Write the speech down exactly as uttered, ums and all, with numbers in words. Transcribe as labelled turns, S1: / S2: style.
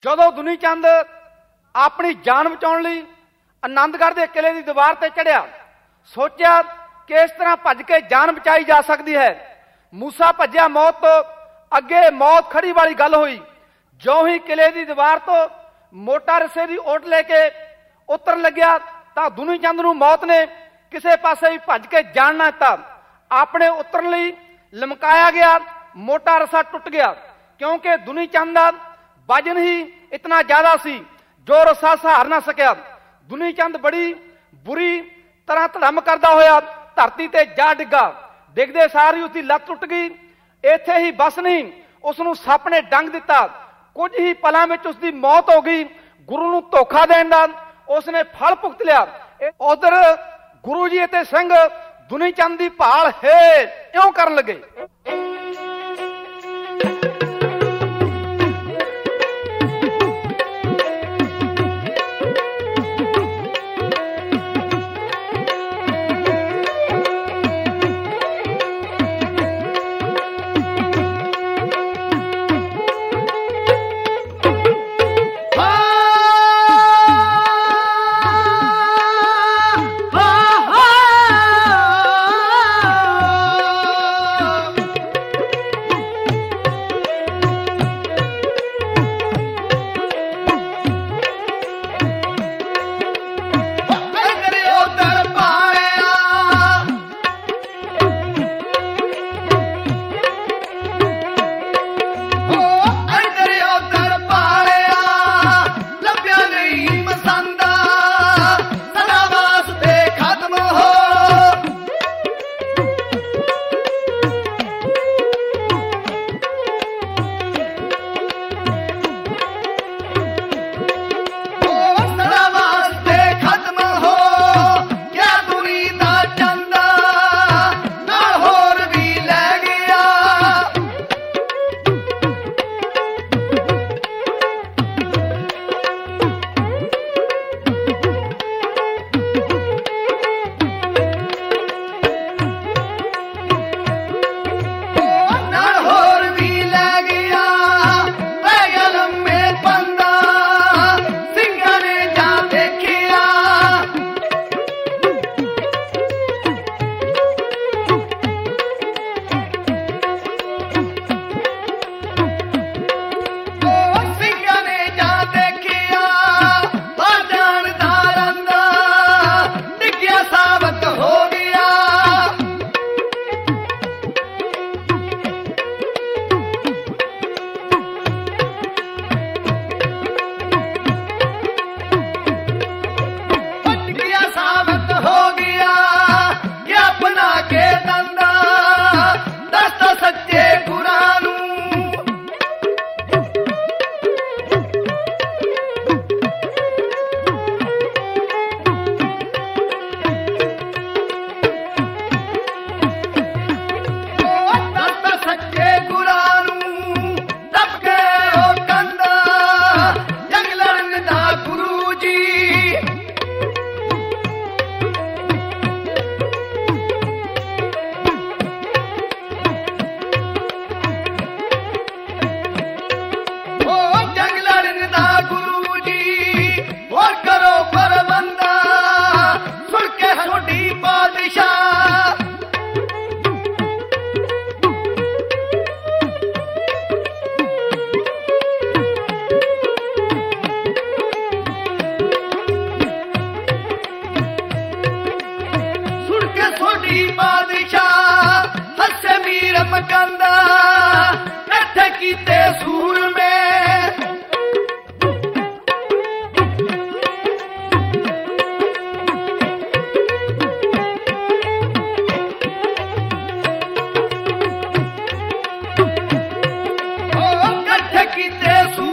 S1: ਜਦੋਂ ਦੁਨੀ ਚੰਦ ਆਪਣੀ ਜਾਨ ਬਚਾਉਣ ਲਈ ਆਨੰਦਗੜ੍ਹ ਦੇ ਕਿਲੇ ਦੀ ਦੀਵਾਰ ਤੇ ਚੜ੍ਹਿਆ, ਸੋਚਿਆ ਕਿ ਇਸ ਤਰ੍ਹਾਂ ਭੱਜ ਕੇ ਜਾਨ ਬਚਾਈ ਜਾ ਸਕਦੀ ਹੈ। ਮੂਸਾ ਭੱਜਿਆ ਮੌਤ ਤੋਂ, ਅੱਗੇ ਮੌਤ ਖੜੀ ਵਾਲੀ ਗੱਲ ਹੋਈ। ਜਿਉਂ ਹੀ ਕਿਲੇ ਦੀ ਦੀਵਾਰ ਤੋਂ ਮੋਟਾ ਰਸੇ ਦੀ ਓਟ ਲੈ ਕੇ ਉਤਰਨ ਲੱਗਿਆ ਤਾਂ ਦੁਨੀ ਚੰਦ ਨੂੰ ਮੌਤ ਨੇ ਕਿਸੇ ਪਾਸੇ ਵੀ ਭੱਜ ਕੇ ਜਾਣ ਨਾ ਦਿੱਤਾ। ਆਪਣੇ ਉਤਰਨ ਲਈ ਲਮਕਾਇਆ ਗਿਆ, ਮੋਟਾ ਰਸਾ ਟੁੱਟ ਗਿਆ, ਕਿਉਂਕਿ ਦੁਨੀ ਚੰਦ ਦਾ ਵਜਨ ਹੀ ਇਤਨਾ ਜ਼ਿਆਦਾ ਸੀ ਜੋ ਰਸਾ ਸਹਾਰ ਨਾ ਸਕਿਆ। ਦੁਨੀ ਚੰਦ ਬੜੀ ਬੁਰੀ ਤਰ੍ਹਾਂ ਧੜਮ ਕਰਦਾ ਹੋਇਆ ਧਰਤੀ ਤੇ ਜਾ ਡਿੱਗਾ। ਡਿੱਗਦੇ ਸਾਰ ਹੀ ਉਸਦੀ ਲੱਤ ਟੁੱਟ ਗਈ। ਇੱਥੇ ਹੀ ਬਸ ਨਹੀਂ, ਉਸ ਨੂੰ ਸੱਪ ਨੇ ਡੰਗ ਦਿੱਤਾ। ਕੁਝ ਹੀ ਪਲਾਂ ਵਿੱਚ ਉਸਦੀ ਮੌਤ ਹੋ ਗਈ। ਗੁਰੂ ਨੂੰ ਧੋਖਾ ਦੇਣ ਦਾ ਉਸਨੇ ਫਲ ਭੁਗਤ ਲਿਆ। ਉਧਰ ਗੁਰੂ ਜੀ ਅਤੇ ਸਿੰਘ ਦੁਨੀ ਚੰਦ ਦੀ ਭਾਲ ਹੈ ਇਉਂ ਕਰਨ ਲੱਗੇ।
S2: ਕੀਤੇ